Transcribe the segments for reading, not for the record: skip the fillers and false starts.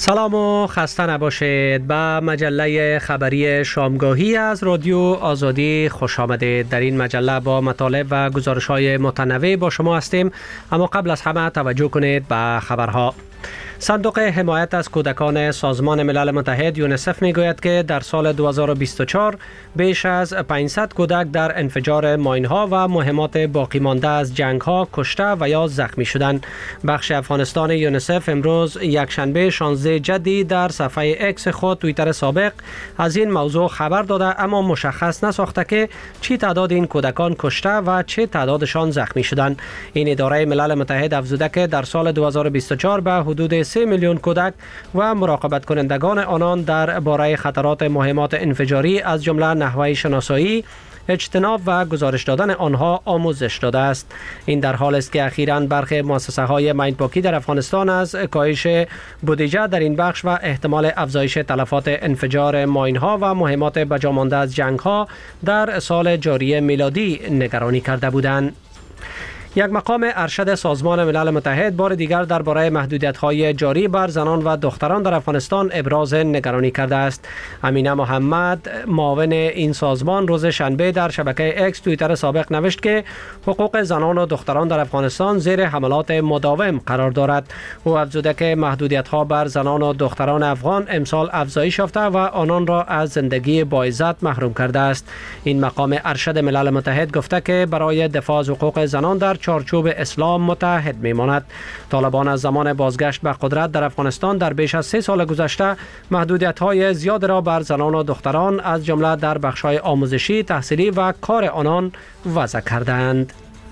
سلام و خسته نباشید. به مجله خبری شامگاهی از رادیو آزادی خوش آمدید. در این مجله با مطالب و گزارش‌های متنوع با شما هستیم، اما قبل از همه توجه کنید به خبرها. صندوق حمایت از کودکان سازمان ملل متحد یونیسف میگوید که در سال 2024 بیش از 500 کودک در انفجار ماین‌ها و مهمات باقی مانده از جنگ‌ها کشته و یا زخمی شدند. بخش افغانستان یونیسف امروز یکشنبه 16 جدی در صفحه اکس خود توییتر سابق از این موضوع خبر داده، اما مشخص نساخته که چی تعداد این کودکان کشته و چه تعدادشان زخمی شدند. این اداره ملل متحد افزوده که در سال 2024 به حدود 3 میلیون کودک و مراقبت کنندگان آنان در باره خطرات مهمات انفجاری از جمله نحوه شناسایی، اجتناب و گزارش دادن آنها آموزش داده است. این در حال است که اخیراً برخی مؤسسه‌های مایندپاکی در افغانستان از کاهش بودجه در این بخش و احتمال افزایش تلفات انفجار ماین‌ها و مهمات بجامانده از جنگ‌ها در سال جاری میلادی نگرانی کرده بودند. یک مقام ارشد سازمان ملل متحد بار دیگر درباره محدودیت‌های جاری بر زنان و دختران در افغانستان ابراز نگرانی کرده است. امینه محمد، معاون این سازمان، روز شنبه در شبکه اکس توییتر سابق نوشت که حقوق زنان و دختران در افغانستان زیر حملات مداوم قرار دارد. او افزوده که محدودیت‌ها بر زنان و دختران افغان امسال افزایش یافته و آنان را از زندگی با عزت محروم کرده است. این مقام ارشد ملل متحد گفته که برای دفاع از حقوق زنان در چارچوب اسلام متحد میماند. طالبان از زمان بازگشت به قدرت در افغانستان در بیش از 3 سال گذشته محدودیت‌های زیاد را بر زنان و دختران از جمله در بخش‌های آموزشی، تحصیلی و کار آنان وضع کردند.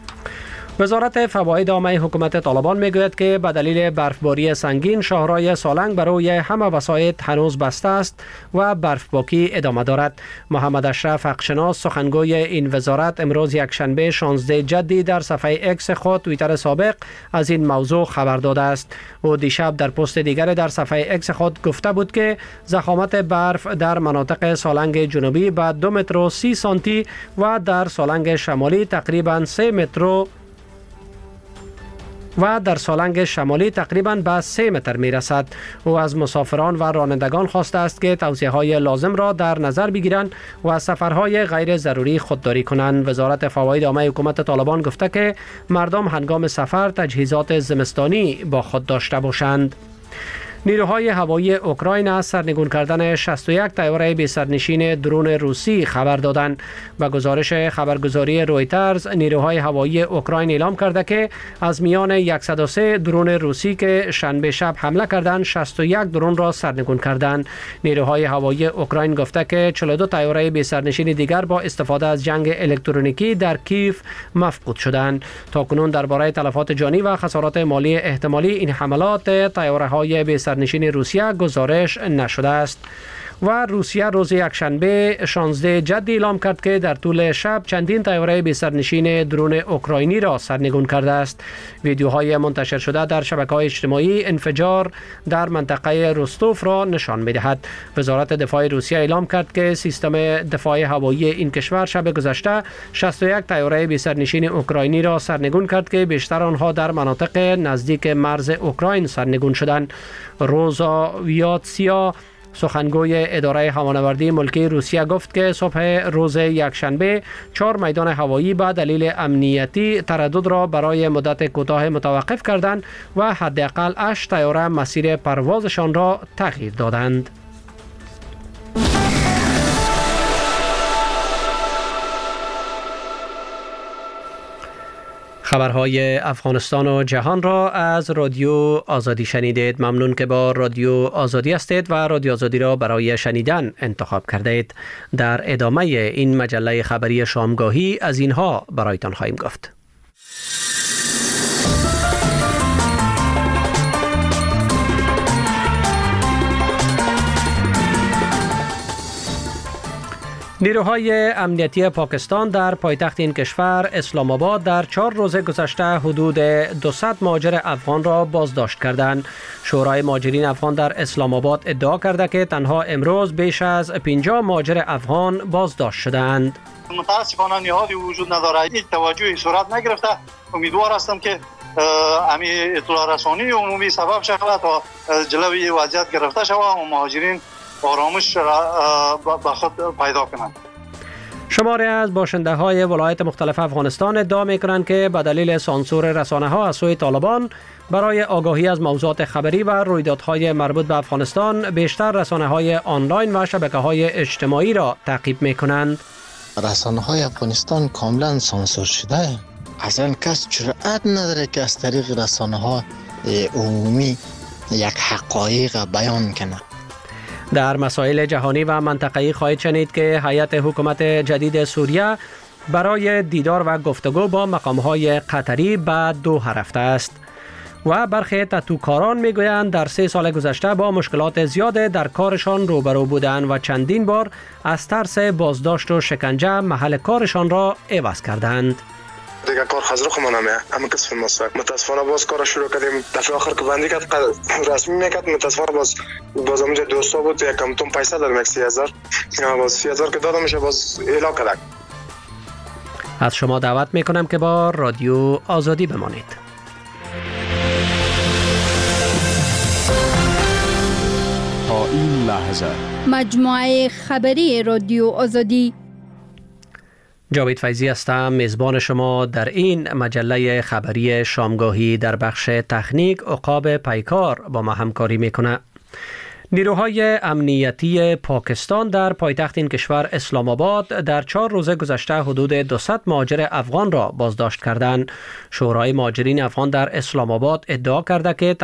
وزارت فواید عامه حکومت طالبان میگوید که به دلیل برفباری سنگین شاهراه سالنگ برای همه وسایط هنوز بسته است و برفباکی ادامه دارد. محمد اشرف حقشناس، سخنگوی این وزارت، امروز یکشنبه 16 جدی در صفحه اکس خود توییتر سابق از این موضوع خبر داده است. او دیشب در پست دیگر در صفحه اکس خود گفته بود که ضخامت برف در مناطق سالنگ جنوبی به 2 متر و 30 سانتی و در سالنگ شمالی تقریباً 3 متر و در سالنگ شمالی تقریباً به 3 متر می رسد. او از مسافران و رانندگان خواسته است که توصیه‌های لازم را در نظر بگیرند و از سفرهای غیر ضروری خودداری کنند. وزارت فواید عامه حکومت طالبان گفته که مردم هنگام سفر تجهیزات زمستانی با خود داشته باشند. نیروهای هوایی اوکراین از سرنگون کردن 61 طیاره بی سرنشین درون روسی خبر دادند. به گزارش خبرگزاری رویترز، نیروهای هوایی اوکراین اعلام کرده که از میان 103 درون روسی که شنبه شب حمله کردند، 61 درون را سرنگون کردند. نیروهای هوایی اوکراین گفته که 42 طیاره بی سرنشین دیگر با استفاده از جنگ الکترونیکی در کیف مفقود شدند. تاکنون درباره تلفات جانی و خسارات مالی احتمالی این حملات طیاره‌های بی سرنشین روسیه گزارش نشده است. و روسیه روز یکشنبه 16 جدی اعلام کرد که در طول شب چندین طیاره بی سرنشین درون اوکراینی را سرنگون کرده است. ویدیوهای منتشر شده در شبکه‌های اجتماعی انفجار در منطقه روستوف را نشان می‌دهد. وزارت دفاع روسیه اعلام کرد که سیستم دفاع هوایی این کشور شب گذشته 61 طیاره بی سرنشین اوکراینی را سرنگون کرد که بیشتر آنها در مناطق نزدیک مرز اوکراین سرنگون شدند. روزا ویاتسیا، سخنگوی اداره هوانوردی ملکی روسیه، گفت که صبح روز یکشنبه 4 میدان هوایی به دلیل امنیتی تردد را برای مدت کوتاه متوقف کردند و حداقل 8 طیاره مسیر پروازشان را تغییر دادند. خبرهای افغانستان و جهان را از رادیو آزادی شنیدید. ممنون که با رادیو آزادی هستید و رادیو آزادی را برای شنیدن انتخاب کردید. در ادامه این مجله خبری شامگاهی از اینها برایتان خواهیم گفت. نیروهای امنیتی پاکستان در پایتخت این کشور اسلام آباد در 4 روز گذشته حدود 200 مهاجر افغان را بازداشت کردند. شورای مهاجرین افغان در اسلام آباد ادعا کرده که تنها امروز بیش از 50 مهاجر افغان بازداشت شدند. متاسفانه نهادی وجود ندارد، هیچ توجهی صورت نگرفته. امیدوار هستم که امی اطلاع رسانی عمومی سبب شود تا جلوی وضعیت گرفته شود و مهاجرین آرامش به خود پیدا کنند. شماری از باشنده های ولایت مختلف افغانستان ادعا می کنند که به دلیل سانسور رسانه ها از سوی طالبان برای آگاهی از موضوعات خبری و رویدادهای مربوط به افغانستان بیشتر رسانه های آنلاین و شبکه های اجتماعی را تعقیب می کنند. رسانه های افغانستان کاملا سانسور شده. اصلا کس جرأت نداره که از طریق رسانه ها عمومی یک حقایق بیان کنه. در مسائل جهانی و منطقه‌ای خواهید شنید که هیئت حکومت جدید سوریه برای دیدار و گفتگو با مقام‌های قطری به دوحه رفته است. و برخی تتوکاران میگویند در 3 سال گذشته با مشکلات زیاد در کارشان روبرو بودند و چندین بار از ترس بازداشت و شکنجه محل کارشان را عوض کردند. دیگه کار خزرخ منامه همه کس ماست. متاسفانه باز کار شروع کردیم. دفعه آخر که بندی کرد رسمی میکرد. متاسفانه باز اونجا دوستا بود یکم تون پیسه دادم 30,000. باز 30,000 که دادم میشه باز اعلام کردن. از شما دعوت میکنم که با رادیو آزادی بمانید. تا این لحظه مجموعه خبری رادیو آزادی. جاوید فیضی هستم، میزبان شما در این مجله خبری شامگاهی. در بخش تکنیک عقاب پیکار با ما همکاری میکنه. نیروهای امنیتی پاکستان در پایتخت این کشور اسلام آباد در 4 روز گذشته حدود 200 مهاجر افغان را بازداشت کردند. شورای مهاجرین افغان در اسلام آباد ادعا کرده که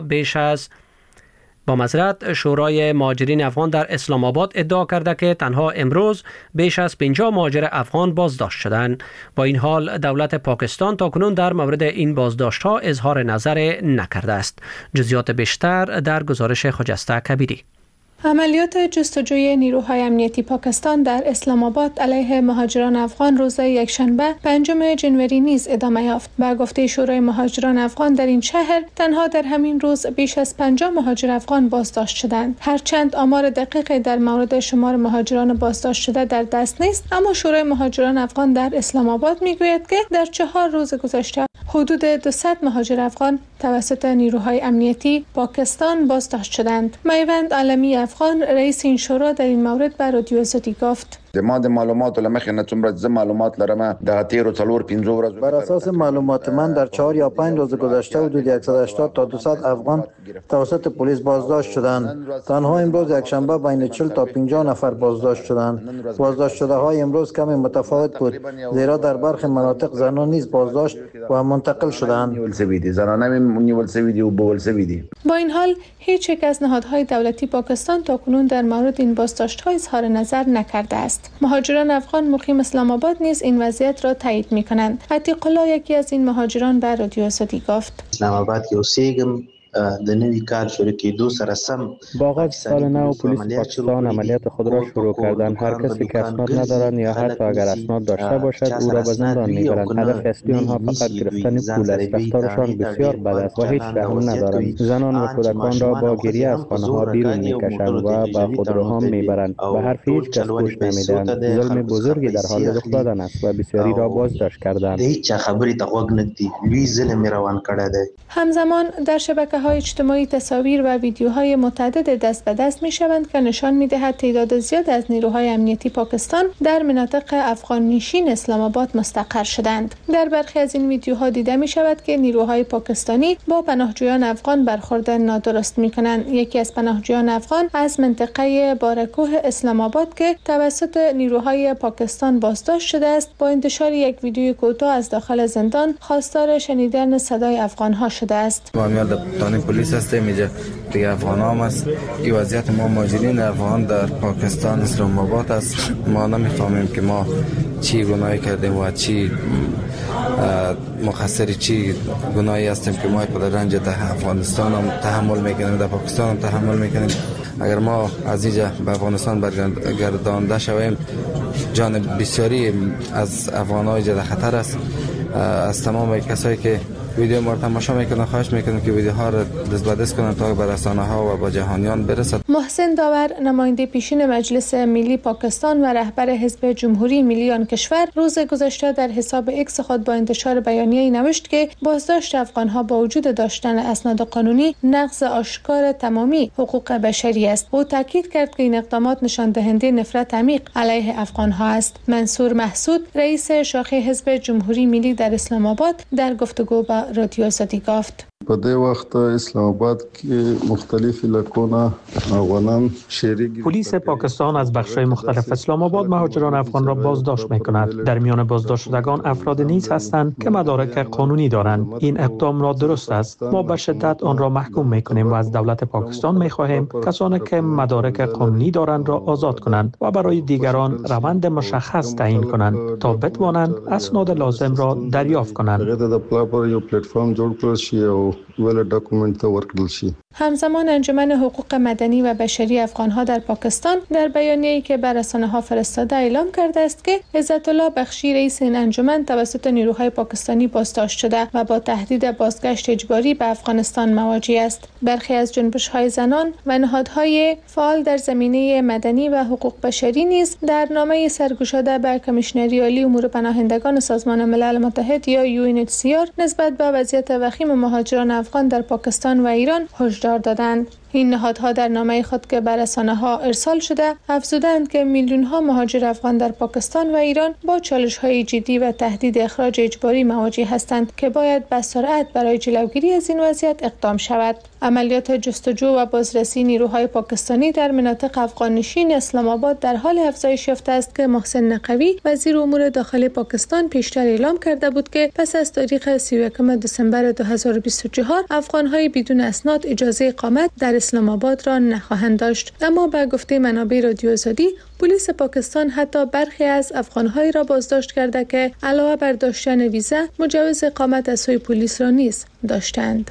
شورای مهاجرین افغان در اسلام آباد ادعا کرده که تنها امروز بیش از 50 مهاجر افغان بازداشت شدند. با این حال دولت پاکستان تاکنون در مورد این بازداشت ها اظهار نظر نکرده است. جزئیات بیشتر در گزارش خجسته کبیری. عملیات جستجوی نیروهای امنیتی پاکستان در اسلام آباد علیه مهاجران افغان روز یکشنبه 5 جنوری نیز ادامه یافت. به گفته شورای مهاجران افغان در این شهر تنها در همین روز بیش از 50 مهاجر افغان بازداشت شدند. هرچند آمار دقیقی در مورد شمار مهاجران بازداشت شده در دست نیست، اما شورای مهاجران افغان در اسلام آباد میگوید که در 4 روز گذشته حدود 200 مهاجر افغان توسط نیروهای امنیتی پاکستان بازداشت شدند. میوند عالمی افغان رئیس این شورا در این مورد به رادیو آزادی گفت: ما د معلوماتو لمخې نه څومره معلومات لرم در تیر 4-5 ورځو بر اساس معلومات من در 4 یا 5 روز گذشته حدود 180 تا 200 افغان توسط پلیس بازداشت شدند. تنها امروز یکشنبه بین 40 تا 50 نفر بازداشت شدند. بازداشت شده های امروز کمی متفاوت بود، زیرا در برخی مناطق زنان نیز بازداشت و منتقل شدند. زنان نیول سوی و بول سوی. با این حال هیچ یک از نهادهای دولتی پاکستان تاکنون در مورد این بازداشت‌ها اظهار نظر نکرده است. مهاجران افغان مقیم اسلام آباد نیز این وضعیت را تایید می‌کنند. عتیق الله یکی از این مهاجران به رادیو آزادی گفت: اسلام آباد کې اوسېږم د نوي کال شروع کېدو سره سم با آغاز سال نو پلیس پاکستان عملیات خود را شروع کردند. هر کسی که اسناد ندارند یا حتی اگر اسناد داشته باشد او را به زندان می‌برند. هدف اصلی آنها فقط گرفتن پول است. رفتارشان بسیار بد است و هیچ رحم ندارند. زنان و کودکان را با گریه از خانه‌ها بیرون می‌کشند و به خودروها می‌برند. به حرف هیچ کس گوش نمی‌دهند. ظلم بزرگی در حال رخ دادن است و بسیاری را بازداشت کردند. هیچ خبری ته غوږ نه دی. لوی ظلم روان کړی دی. همزمان در شبکه‌های اجتماعی تصاویر و ویدیوهای متعدد دست به دست می‌شوند که نشان می‌دهد تعداد زیاد از نیروهای امنیتی پاکستان در مناطق افغان نشین اسلام آباد مستقر شدند. در برخی از این ویدیوها دیده می‌شود که نیروهای پاکستانی با پناهجویان افغان برخورد نادرست می‌کنند. یکی از پناهجویان افغان از منطقه بارکوه اسلام آباد که توسط نیروهای پاکستان بازداشت شده است، با انتشار یک ویدیوی کوتاه از داخل زندان خواستار شنیدن صدای افغان‌ها شده است. پلیس هستیم اینجا دیگه افغان هم است. این وضعیت ما مهاجرین افغان در پاکستان اسلام آباد است. ما نمیفهمیم که ما چی گناهی کردیم و چی مقصر چی گناهی هستیم که ما پر رنج در افغانستان هم تحمل میکنیم، در پاکستان هم تحمل میکنیم. اگر ما از اینجا به افغانستان برگردانده شویم جان بسیاری از افغان‌ها در خطر است. از تمام کسایی که ویدیو ما را تماشا میکنن. خواهش میکنم که ویدیوها را دست به دست کنن تا به رسانه ها و به جهانیان برسد. محسن داور نماینده پیشین مجلس ملی پاکستان و رهبر حزب جمهوری ملی آن کشور روز گذشته در حساب ایکس خود با انتشار بیانیه‌ای نوشت که بازداشت افغان‌ها با وجود داشتن اسناد قانونی نقض آشکار تمامی حقوق بشری است. او تاکید کرد که این اقدامات نشان دهنده نفرت عمیق علیه افغان‌ها است. منصور محسود رئیس شاخه حزب جمهوری ملی در اسلام آباد در گفتگو با رادیو آزادی گفت: په دې وخت اسلام آباد کې مختلف علاقونه افغانان شریک. پلیس پاکستان از بخش‌های مختلف اسلام آباد مهاجران افغان را بازداشت می‌کند. در میان بازداشت شدگان افراد نیز هستند که مدارک قانونی دارند. این اقدام نادرست است. ما به شدت آن را محکوم می‌کنیم و از دولت پاکستان می‌خواهیم کسانی که مدارک قانونی دارند را آزاد کنند و برای دیگران روند مشخص تعیین کنند تا بتوانند اسناد لازم را دریافت کنند. همزمان انجمن حقوق مدنی و بشری افغان‌ها در پاکستان در بیانیه‌ای که بر رسانه‌ها فرستاده اعلام کرده است که عزت الله بخشی رئیس این انجمن توسط نیروهای پاکستانی بازداشت شده و با تهدید بازگشت اجباری به افغانستان مواجه است. برخی از جنبش‌های زنان و نهادهای فعال در زمینه مدنی و حقوق بشری نیز در نامه سرگشاده به کمیشنری عالی امور پناهندگان سازمان ملل متحد یا UNHCR نسبت به وضعیت وخیم مهاجران افغان در پاکستان و ایران هشدار دادند. این نهادها در نامه خود که بر رسانه‌ها ارسال شده افزودند که میلیون‌ها مهاجر افغان در پاکستان و ایران با چالش‌های جدی و تهدید اخراج اجباری مواجه هستند که باید به سرعت برای جلوگیری از این وضعیت اقدام شود. عملیات جستجو و بازرسی نیروهای پاکستانی در مناطق افغان‌نشین اسلام آباد در حال افزایش یافته است که محسن نقوی وزیر امور داخلی پاکستان پیشتر اعلام کرده بود که پس از تاریخ 31 دسامبر 2024 افغان‌های بدون اسناد اجازه اقامت در اسلام آباد را نخواهند داشت. اما به گفته منابع رادیو آزادی پلیس پاکستان حتی برخی از افغان‌های را بازداشت کرده که علاوه بر داشتن ویزا مجوز اقامت از سوی پلیس را نیز داشتند.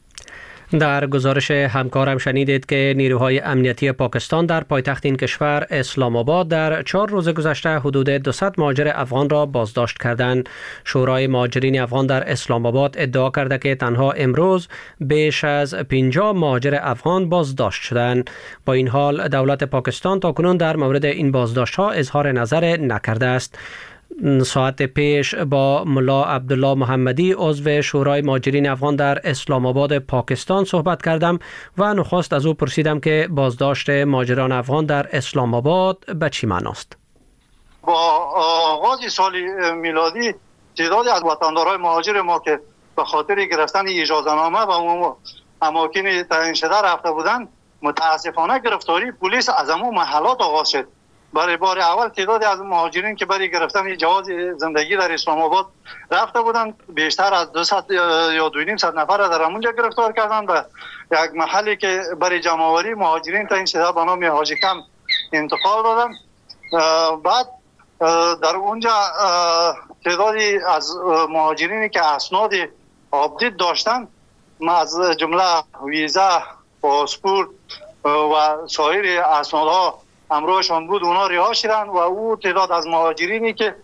در گزارش همکارم شنیدید که نیروهای امنیتی پاکستان در پایتخت این کشور اسلام آباد در 4 روز گذشته حدود 200 مهاجر افغان را بازداشت کردند. شورای مهاجرین افغان در اسلام آباد ادعا کرده که تنها امروز بیش از 50 مهاجر افغان بازداشت شدند. با این حال دولت پاکستان تاکنون در مورد این بازداشت‌ها اظهار نظر نکرده است. ساعت پیش با ملا عبدالله محمدی عضو شورای مهاجرین افغان در اسلام آباد پاکستان صحبت کردم و نخست از او پرسیدم که بازداشت مهاجران افغان در اسلام آباد به چی معناست؟ با آغاز سال میلادی تعدادی از وطندارای مهاجر ما که به خاطر گرفتن اجازه‌نامه و اماکن تعیین شده رفته بودند متاسفانه گرفتاری پلیس از همون محلات آغاز شد. برای بار اول تعدادی از مهاجرین که برای گرفتن جواز زندگی در اسلام آباد رفته بودند بیشتر از 200 یا 250 نفر را در همونجا گرفتار کردند و یک محلی که برای جمع‌آوری مهاجرین تعیین شده به نام حاجی کم انتقال دادند. بعد در اونجا تعدادی از مهاجرینی که اسناد آپدیت داشتند از جمله ویزا، پاسپورت و سایر اسنادها همراهشان بود اونا رها شدند و او تعداد از مهاجرینی که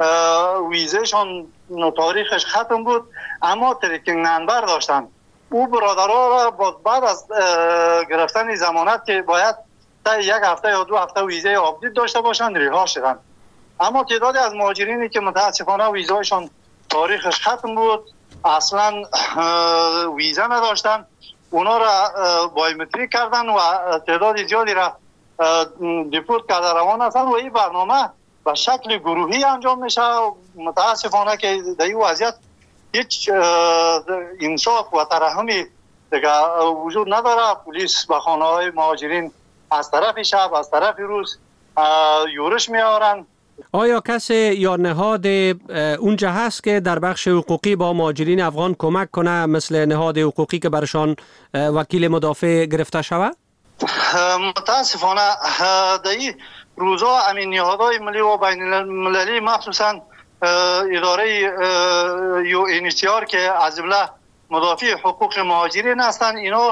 ویزهشان تاریخش ختم بود اما ترکینگ نمبر داشتند او برادرها را بعد از گرفتن ضمانت که باید تا 1 هفته یا 2 هفته ویزه آپدیت داشته باشند رها شدند. اما تعدادی از مهاجرینی که متاسفانه ویزهشان تاریخش ختم بود اصلا ویزه نداشتند اونا را بایومتریک کردن و تعداد زیادی را دیپورت کرده روان هستند و این برنامه به شکل گروهی انجام میشه. متاسفانه که در این وضعیت هیچ انصاف و ترحمی دیگه وجود نداره. پلیس به خانه های مهاجرین از طرف شب از طرف روز یورش میارن. آیا کسی یا نهاد اونجا هست که در بخش حقوقی با مهاجرین افغان کمک کنه مثل نهاد حقوقی که برشان وکیل مدافع گرفته شود؟ متاسفانه در این روزها همین نهادهای ملی و بین المللی مخصوصا اداره UNHCR که از جمله مدافع حقوق مهاجرین هستند اینا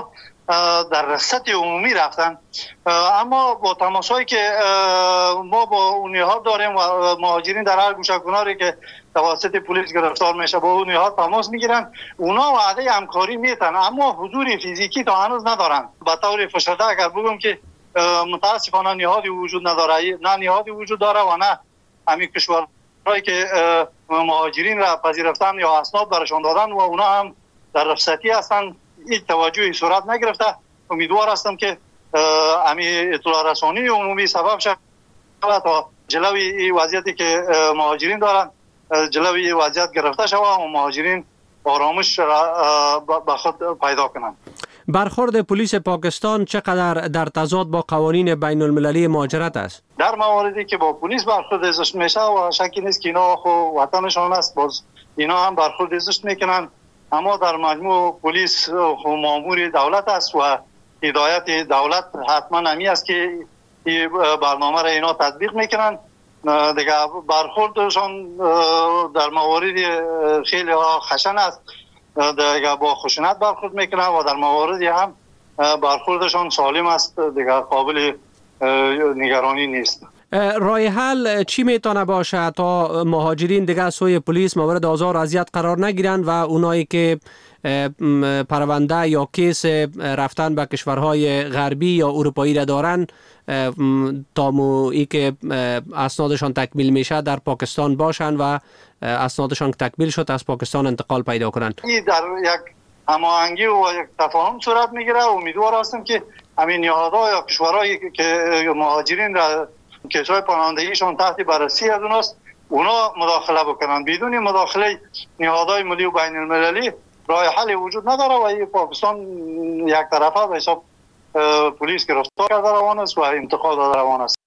در رخصت عمومی رفتن. اما با تماسایی که ما با اونها داریم و مهاجرین در هر گوشه کناری که توسط پلیس گرفتار میشه با اونها تماس میگیرن، اونا وعده همکاری میتن اما حضور فیزیکی تا هنوز ندارن. به طور فشرده اگر بگم که متاسفانه نهادی وجود نداره، نه نهادی وجود داره و نه همین کشورهایی که مهاجرین را پذیرفتن یا اسناد برشان دادن و اونا هم در رخصتی هستن. این توجهی صورت نگرفته. امیدوار هستم که همین اطلاع رسانی عمومی سبب شود تا جلوی این وضعیتی که مهاجرین دارن جلوی وضعیت گرفته شود و مهاجرین آرامش را به خود پیدا کنند. برخورد پلیس پاکستان چقدر در تضاد با قوانین بین المللی مهاجرت است؟ در مواردی که با پلیس برخورد زشت میشه و شکی نیست که اینا خو وطنشان است، باز اینا هم برخورد زشت میکنن. اما در مجموع پلیس مامور دولت است و هدایت دولت حتما همی است که این برنامه را اینا تطبیق میکنن. دیگه برخوردشان در موارد خیلی خشن است، دیگه با خشونت برخورد میکنن و در مواردی هم برخوردشان سالم است، دیگه قابل نگرانی نیست. راه حل چی میتونه باشه تا مهاجرین دیگه سوی پلیس مورد آزار و اذیت قرار نگیرن و اونایی که پرونده یا کیس رفتن به کشورهای غربی یا اروپایی را دارن تا ای که اسنادشان تکمیل میشه در پاکستان باشن و اسنادشان تکمیل شد از پاکستان انتقال پیدا کنن؟ این در یک هماهنگی و یک تفاهم صورت میگیره. امیدوار هستم که همین نهادها یا کشورهایی که مهاجرین را کیس‌های پناهندگیشان تحت بررسی از اوناست اونا مداخله بکنن. بدون مداخله نهادهای ملی و بین المللی راه حل وجود نداره و این پاکستان یک طرفه به حساب پلیس گرفتار کرده روان است و انتقال داده روان است.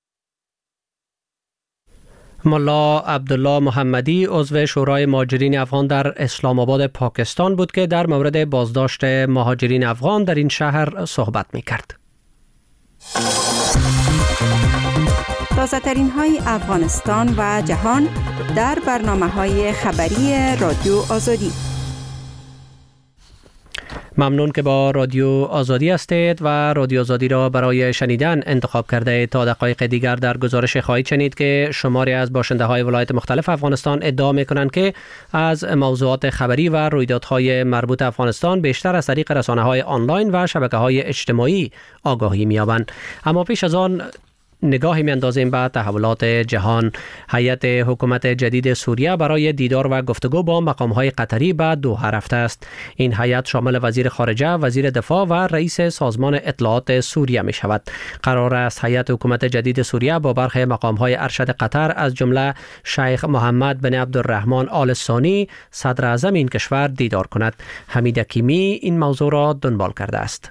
ملا عبدالله محمدی عضو شورای مهاجرین افغان در اسلام آباد پاکستان بود که در مورد بازداشت مهاجرین افغان در این شهر صحبت می‌کرد. تازه‌ترین های افغانستان و جهان در برنامه‌های خبری رادیو آزادی. ممنون که با رادیو آزادی هستید و رادیو آزادی را برای شنیدن انتخاب کرده. تا دقایق دیگر در گزارش خواهید شنید که شماری از باشنده های ولایت مختلف افغانستان ادعا می کنند که از موضوعات خبری و رویدادهای مربوط افغانستان بیشتر از طریق رسانه های آنلاین و شبکه های اجتماعی آگاهی می یابند. اما پیش از آن نگاهی می‌اندازیم به تحولات جهان. هیئت حکومت جدید سوریه برای دیدار و گفتگو با مقام‌های قطری به دوحه رفته است. این هیئت شامل وزیر خارجه، وزیر دفاع و رئیس سازمان اطلاعات سوریه می شود. قرار است هیئت حکومت جدید سوریه با برخی مقام‌های ارشد قطر از جمله شیخ محمد بن عبدالرحمن آل ثانی صدر اعظم این کشور دیدار کند. حمید حکیمی این موضوع را دنبال کرده است.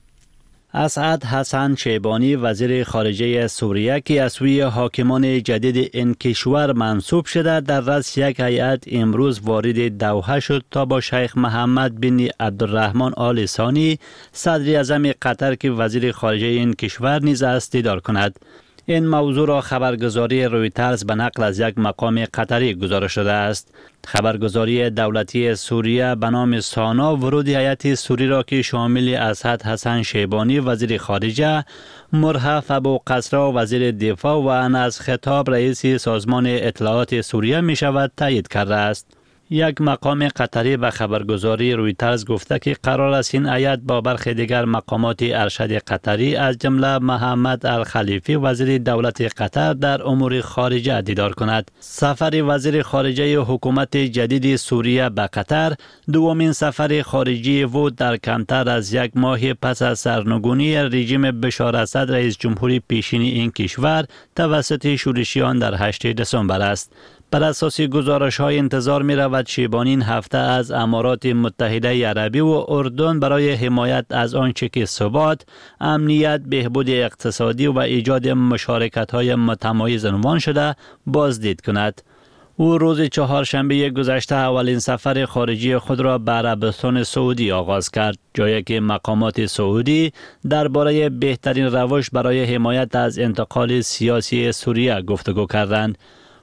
اسعد حسن شیبانی وزیر خارجه سوریه که از سوی حاکمان جدید این کشور منصوب شده در رأس یک هیئت امروز وارد دوحه شد تا با شیخ محمد بن عبدالرحمن آل ثانی صدر اعظم قطر که وزیر خارجه این کشور نیز است دیدار کند. این موضوع را خبرگزاری رویترز به نقل از یک مقام قطری گزارش داده است. خبرگزاری دولتی سوریه به نام سانا ورود هیئت سوری را که شامل اسعد حسن شیبانی وزیر خارجه، مرحف ابو قصرا وزیر دفاع و انس خطاب رئیس سازمان اطلاعات سوریه می شود تایید کرده است. یک مقام قطری به خبرگزاری رویترز گفته که قرار است این هیئت با برخی دیگر مقامات ارشد قطری از جمله محمد الخلیفی وزیر دولت قطر در امور خارجه دیدار کند. سفر وزیر خارجه حکومت جدید سوریه به قطر دومین سفر خارجی بود در کمتر از یک ماه پس از سرنگونی رژیم بشار اسد رئیس جمهوری پیشین این کشور توسط شورشیان در 8 دسامبر است. بر اساس گزارش‌های انتظار می‌رود شیبانی این هفته از امارات متحده عربی و اردن برای حمایت از آنچه که ثبات، امنیت، بهبود اقتصادی و ایجاد مشارکت‌های متمایز عنوان شده بازدید کند. او روز چهارشنبه گذشته اولین سفر خارجی خود را به عربستان سعودی آغاز کرد، جایی که مقامات سعودی درباره بهترین روش برای حمایت از انتقال سیاسی سوریه گفتگو کردند.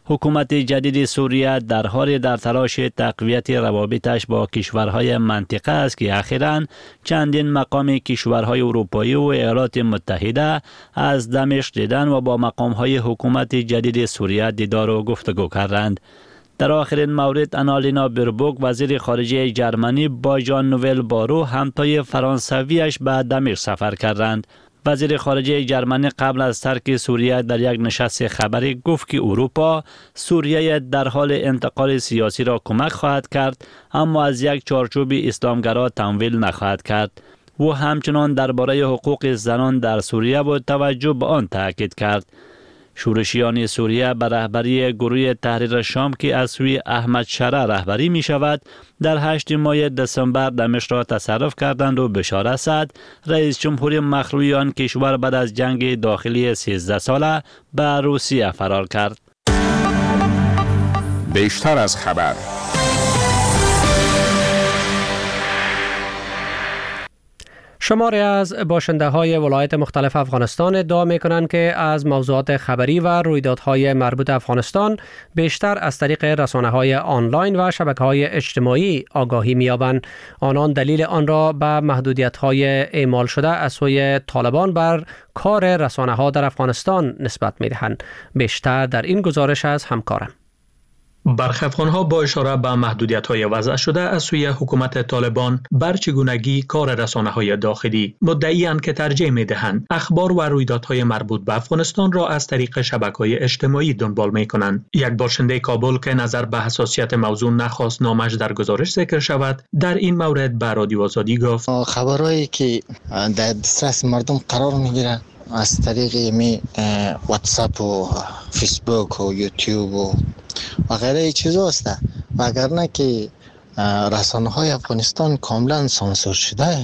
حکومت جدید سوریه در حال در تلاش تقویت روابطش با کشورهای منطقه است که اخیراً چندین مقام کشورهای اروپایی و ایالات متحده از دمشق دیدن و با مقامهای حکومت جدید سوریه دیدار و گفتگو کردند. در آخرین مورد آنالینا بربوک وزیر خارجه جرمنی با ژان نوئل بارو همتای فرانسویش به دمشق سفر کردند. وزیر خارجه جرمنی قبل از ترک سوریه در یک نشست خبری گفت که اروپا سوریه در حال انتقال سیاسی را کمک خواهد کرد، اما از یک چارچوب اسلامگرا تمویل نخواهد کرد. او همچنان درباره حقوق زنان در سوریه و توجه به آن تاکید کرد. شورشیان سوریه به رهبری گروه تحریر شام که از سوی احمد شرع رهبری می شود در 8 ماه دسامبر دمشق را تصرف کردند و بشار اسد رئیس جمهور مخلوع آن کشور بعد از جنگ داخلی 13 ساله به روسیه فرار کرد. بیشتر از خبر. شماری از باشنده های ولایت مختلف افغانستان ادعا می کنند که از موضوعات خبری و رویدادهای مربوط افغانستان بیشتر از طریق رسانه های آنلاین و شبکه های اجتماعی آگاهی می یابند. آنان دلیل آن را به محدودیت های اعمال شده از سوی طالبان بر کار رسانه ها در افغانستان نسبت می دهند. بیشتر در این گزارش از همکارم. برخی افغان‌ها با اشاره به محدودیت‌های وضع شده از سوی حکومت طالبان بر چگونگی کار رسانه‌های داخلی مدعی‌اند که ترجیح می‌دهند اخبار و رویدادهای مربوط به افغانستان را از طریق شبکه‌های اجتماعی دنبال می‌کنند. یک باشنده کابل که نظر به حساسیت موضوع نخواست نامش در گزارش ذکر شود، در این مورد به رادیو آزادی گفت: خبرایی که در دسترس مردم قرار می‌گیرند از طریق واتساپ و فیسبوک و یوتیوب و غیره چیزا است، وگرنه که رسانه های افغانستان کاملا سانسور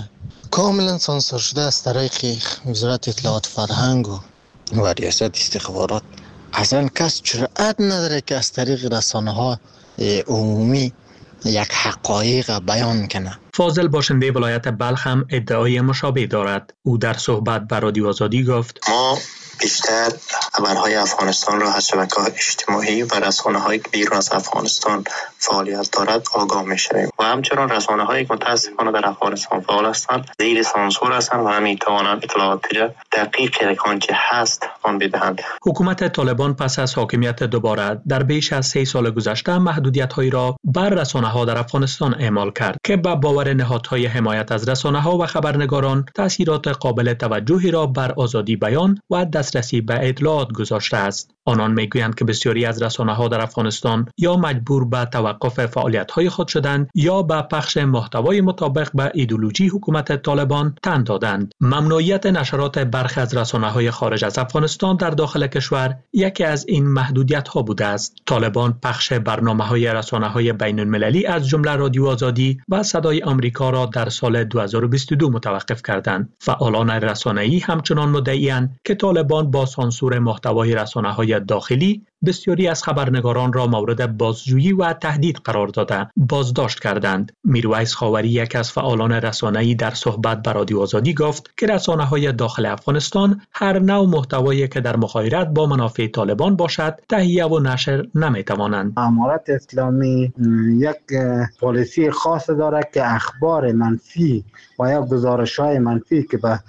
شده از طریق وزارت اطلاعات فرهنگ و ریاست استخبارات. اصلا کس جرأت نداره که از طریق رسانه ها عمومی یک حقایق بیان کنه. فاضل باشنده ولایت بلخ هم ادعای مشابه دارد. او در صحبت با رادیو آزادی گفت: ما بیشتر خبرهای افغانستان را از شبکه‌های اجتماعی و رسانه‌های بیرون از افغانستان فعالیت دارد آگاه می‌شویم و همچنین رسانه‌هایی که متأسفانه در افغانستان فعال هستند زیر سانسور هستند و نمی‌توانند اطلاعاتی را دقیق آنچه هست آن بدهند. حکومت طالبان پس از حاکمیت دوباره در بیش از 3 سال گذشته محدودیت‌هایی را بر رسانه‌ها در افغانستان اعمال کرد که به باور نهادهای حمایت از رسانه‌ها و خبرنگاران تأثیرات قابل توجهی را بر آزادی بیان و دسترسی به اطلاعات گذاشته است. آنان میگویند که بسیاری از رسانه‌ها در افغانستان یا مجبور به توقف فعالیت‌های خود شدند یا به پخش محتوای مطابق به ایدئولوژی حکومت طالبان تن دادند. ممنوعیت نشرات برخی از رسانه‌های خارج از افغانستان در داخل کشور یکی از این محدودیت‌ها بوده است. طالبان پخش برنامه‌های رسانه‌های بین‌المللی از جمله رادیو آزادی و صدای آمریکا را در سال 2022 متوقف کردند. فعالان رسانه‌ای همچنان مدعی‌اند که طالبان با سانسور محتوای رسانه‌های داخلی بسیاری از خبرنگاران را مورد بازجویی و تهدید قرار داده بازداشت کردند. میرویس خاوری یک از فعالان رسانه‌ای در صحبت با رادیو آزادی گفت که رسانه‌های داخل افغانستان هر نوع محتوایی که در مخالفت با منافع طالبان باشد تهیه و نشر نمی‌توانند. امارت اسلامی یک پالیسی خاص دارد که اخبار منفی و یا گزارش‌های منفی که به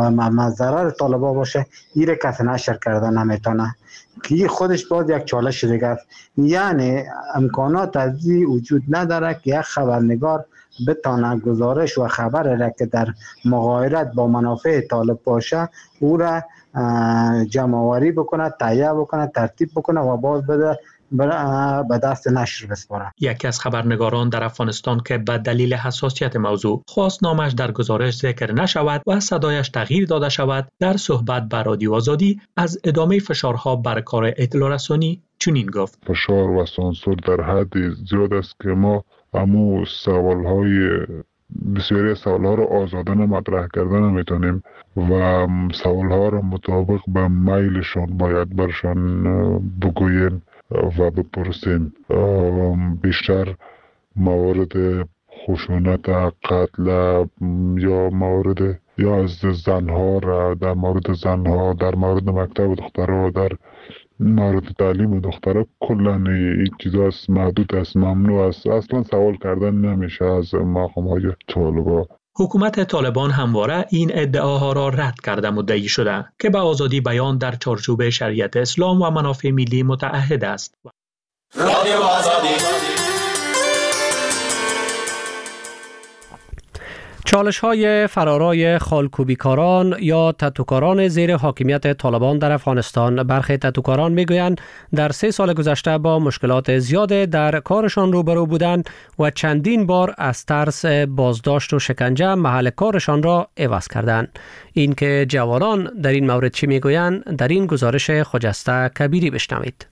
ضرر طالبان باشه ایره کسی نشر کرده نمیتونه، که خودش باز یک چالش دیگه است. یعنی امکانات از این وجود نداره که یک خبرنگار بتونه گزارش و خبر را که در مغایرت با منافع طالب باشه او را جمع‌آوری بکنه، تهیه بکنه، ترتیب بکنه و باز بده به دست نشر بسپاره. یکی از خبرنگاران در افغانستان که به دلیل حساسیت موضوع خواست نامش در گزارش ذکر نشود و صدایش تغییر داده شود، در صحبت با رادیو آزادی از ادامه فشارها بر کار اطلاع رسانی چنین گفت: فشار و سانسور در حد زیاد است که ما همو بسیاری از سوالها را آزادانه مطرح کردن نمیتونیم و سوالها را مطابق به میلشان باید برشان بگوییم و بپرسیم. بیشتر موارد خشونت، قتل یا موارد یا از زنها را در مورد زنها، در مورد مکتب دخترها در مورد تعلیم دخترها کلا این چیزا است، محدود است، ممنوع است، اصلا سوال کردن نمیشه از مقام‌های طالبان. حکومت طالبان همواره این ادعاها را رد کرده مدعی شده که به آزادی بیان در چارچوب شریعت اسلام و منافع ملی متعهد است. رادیو آزادی. چالش‌های فرارای خالکوبیکاران یا تتوکاران زیر حاکمیت طالبان در افغانستان. برخی تتوکاران میگویند در 3 سال گذشته با مشکلات زیاد در کارشان روبرو بودند و چندین بار از ترس بازداشت و شکنجه محل کارشان را عوض کردند. اینکه جوانان در این مورد چی میگویند در این گزارش خجسته کبیری بشنوید.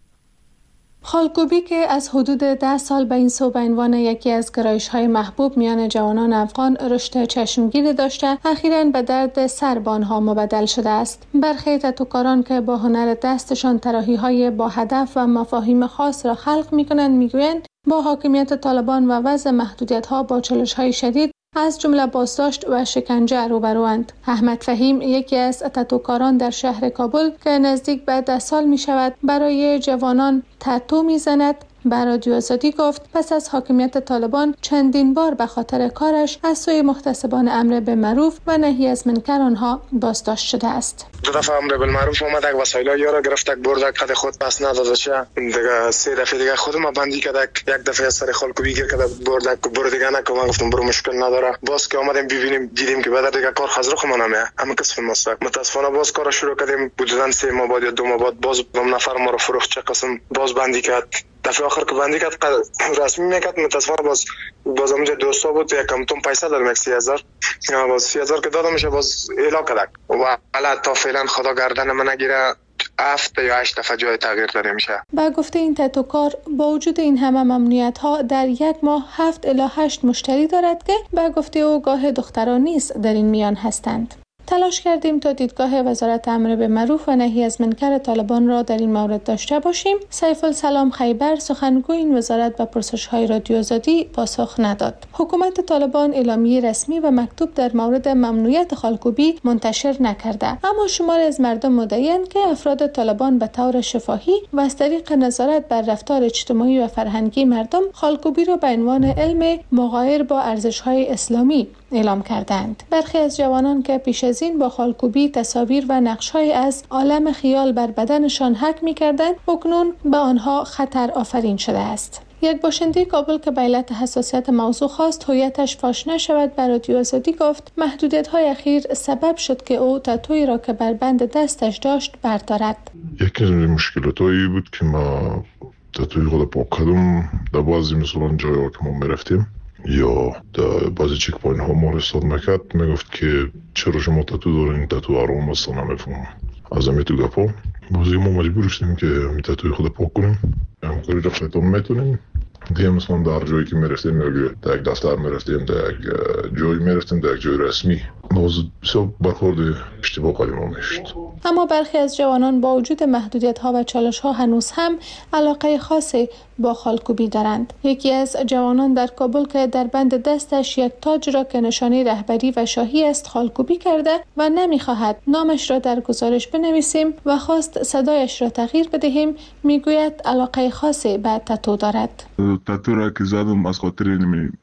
خالکوبی که از حدود 10 سال به این سو به عنوان یکی از گرایش‌های محبوب میان جوانان افغان رشد چشمگیری داشته، اخیراً به درد سر به آنها مبدل شده است. برخی تتوکاران که با هنر دستشان طراحی‌های با هدف و مفاهیم خاص را خلق می‌کنند می‌گویند با حاکمیت طالبان و وضع محدودیت‌ها با چالش‌های شدید از جمله بازداشت و شکنجه روبروند. احمد فهیم یکی از تتوکاران در شهر کابل که نزدیک به 10 سال می شود برای جوانان تتو می زند به رادیو آزادی گفت پس از حاکمیت طالبان چندین بار به خاطر کارش از سوی محتسبان امر بالمعروف و نهی از منکر آنها بازداشت شده است. 2 دفعه امر بالمعروف اومدک وسایل یارو گرفتک بردک خود خود پس نداده شه دیگه 3 دفعه دیگه خودم بندی کردک، یک دفعه سر خالکوبی گیر کرده بردک برو دیگه نکو. من گفتم برو مشکل نداره. باز که اومدیم ببینیم دیدیم که بعد دیگه کار خزر خو منامه اما کسب ماست. متاسفانه باز کار شروع کردیم بودن 3 ماه بعد یا 2 ماه بعد باز نفر ما رو فروخت چه قسم باز بندی کرد. دفعه آخر که بندی کرد رسمی میکرد متاسفانه باز اونجا دوستا بود یکم تون پیسه دادم 30,000 باز 30,000 که دادم میشه باز اعلا کردک و حالا تا فعلا خدا گردن من نگیره 7 یا 8 دفعه جای تغییر داده میشه. با گفته این تتوکار با وجود این همه ممنوعیت ها در یک ماه 7 الی 8 مشتری دارد که با گفته او گاه دختران نیز در این میان هستند. تلاش کردیم تا دیدگاه وزارت امر بالمعروف و نهی از منکر طالبان را در این مورد داشته باشیم. سیف السلام خیبر سخنگوی این وزارت به پرسش‌های رادیو آزادی پاسخ نداد. حکومت طالبان اعلامیه رسمی و مکتوب در مورد ممنوعیت خالکوبی منتشر نکرده، اما شمار از مردم مدعی‌اند که افراد طالبان به طور شفاهی و از طریق نظارت بر رفتار اجتماعی و فرهنگی مردم خالکوبی را به عنوان علم مغایر با ارزش‌های اسلامی اعلام کردند. برخی از جوانان که پیش از این با خالکوبی تصاویر و نقش‌های از عالم خیال بر بدنشان حک می‌کردند، اکنون به آنها خطر آفرین شده است. یک باشنده کابل که به علت حساسیت موضوع خواست هویتش فاش نشود بر رادیو آزادی گفت محدودیت‌های اخیر سبب شد که او تتویی را که بر بند دستش داشت بردارد. یکی از مشکلاتایی بود که ما تتویی خود پاک کردم در بعضی مثلا جایی که ما می‌رفتیم یا در بعضی چک پوینت ها ما رسال میکرد میگفت که چرا شما تتو دارین، تتو آرام است نمیفهمم. از همین تو گپا بازی ما مجبور شدیم که تتوی خود پاک کنیم، همکاری را خیلی میتونیم. دیگه مثلا در جایی که میرفتیم یا در یک دفتر میرفتیم، در یک جایی میرفتیم، در یک جای رسمی باز بسیار برخورد اشتباه قدیم ها میشد. اما برخی از جوانان با وجود محدودیت ها و چالش ها هنوز هم علاقه خاصی با خالکوبی دارند. یکی از جوانان در کابل که در بند دستش یک تاج را که نشانه رهبری و شاهی است خالکوبی کرده و نمیخواهد نامش را در گزارش بنویسیم و خواست صدایش را تغییر بدهیم، میگوید علاقه خاصی به تتو دارد. تتو را که زدم از خاطر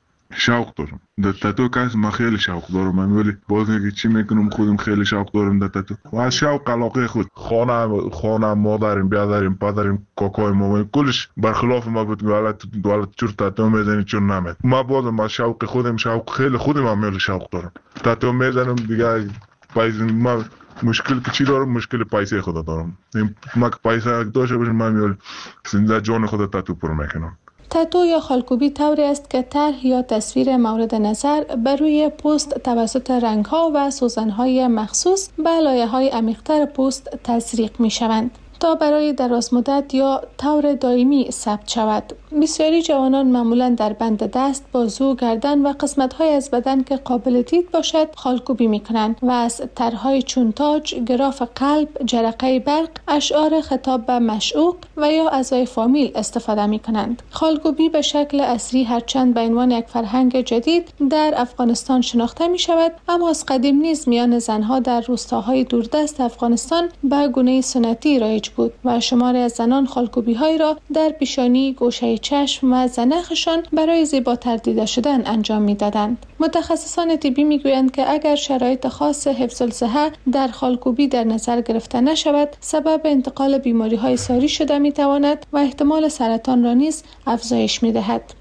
شوق دارم. در تتو کس من خیلی شوق دارم، من ولی باز که چی میکنم خودم خیلی شوق دارم در تتو و از شوق علاقه خود خانه مادرم بیادرم پدرم کاکای مامان کلش برخلاف ما بود که حالت چور تتو میزنی چون نمید. من بازم از شوق خودم شوق خیلی خودم هم خیلی شوق دارم. تتو میزنم دیگه پیسه من مشکل که چی دارم مشکل پیسه خود دارم. من که پیسه داشته باشم من میال زنده جان خود تتو پر میکنم. تتو یا خالکوبی طوری است که طرح یا تصویر مورد نظر بر روی پوست توسط رنگ‌ها و سوزن‌های مخصوص به لایه‌های عمیق‌تر پوست تزریق می‌شوند تا برای دراز مدت یا طور دائمی ثبت شود. بسیاری جوانان معمولاً در بند دست، بازو، گردن و قسمت‌های از بدن که قابل دید باشد خالکوبی می‌کنند و از طرح‌های چون تاج، گراف قلب، جرقه برق، اشعار خطاب به معشوق و یا اعضای فامیل استفاده می‌کنند. خالکوبی به شکل عصری هرچند به عنوان یک فرهنگ جدید در افغانستان شناخته می‌شود، اما از قدیم نیز میان زن‌ها در روستاهای دوردست افغانستان به گونه سنتی رایج رواج بود و شماری از زنان خالکوبی‌های را در پیشانی، گوشه چشم و زنخشان برای زیباتر دیده شدن انجام می‌دادند. متخصصان طبی می‌گویند که اگر شرایط خاص حفظ الصحه در خالکوبی در نظر گرفته نشود، سبب انتقال بیماری‌های ساری شده می‌تواند و احتمال سرطان را نیز افزایش می‌دهد.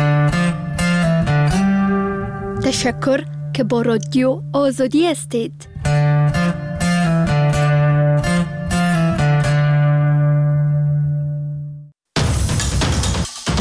تشکر که با رادیو آزادی هستید.